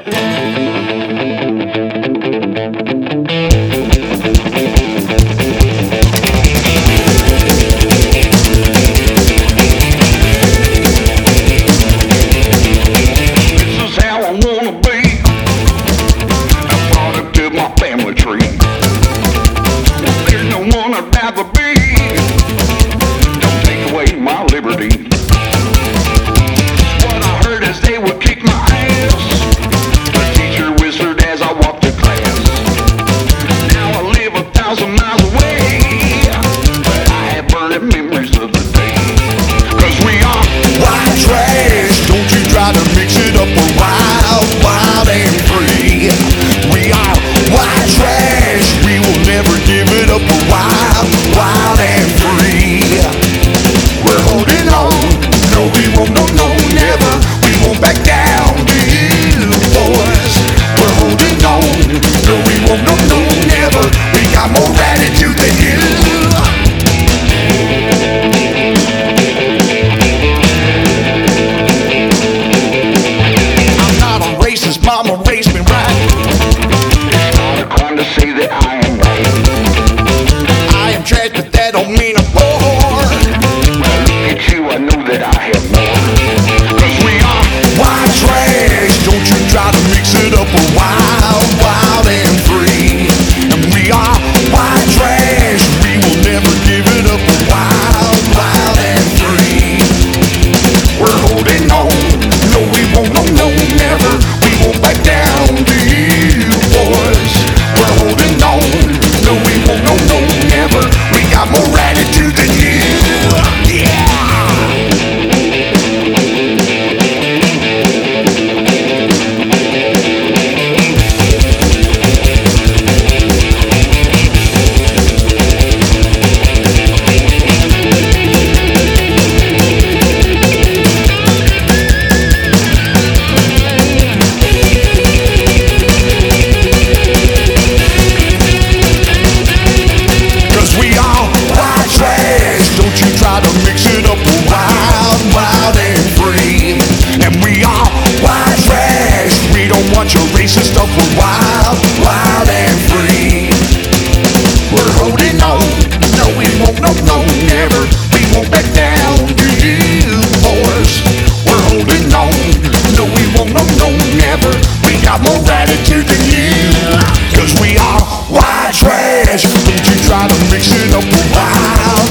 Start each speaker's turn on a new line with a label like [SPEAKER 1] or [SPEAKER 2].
[SPEAKER 1] Mama raised me right.
[SPEAKER 2] It's not a crime to say that I am right.
[SPEAKER 1] I am trash, but that don't mean I'm poor.
[SPEAKER 2] Well, look at you, I know that I have more. 'Cause we are
[SPEAKER 1] white trash. Don't you try to mix it up with wild, wild and free. And we are white trash. We will never give it up with wild, wild and free. We're holding on. No, we won't. No, no, never. Won't back down to you, boys. We're holding on. No, we won't. No, no, never. We got more attitude than you. Yeah. Your racist stuff, we're wild, wild and free. We're holding on. No, we won't. No, no, never. We won't back down to you, boys. We're holding on. No, we won't. No, no, never. We got more attitude than you. 'Cause we are white trash. Don't you try to mix it up with wild.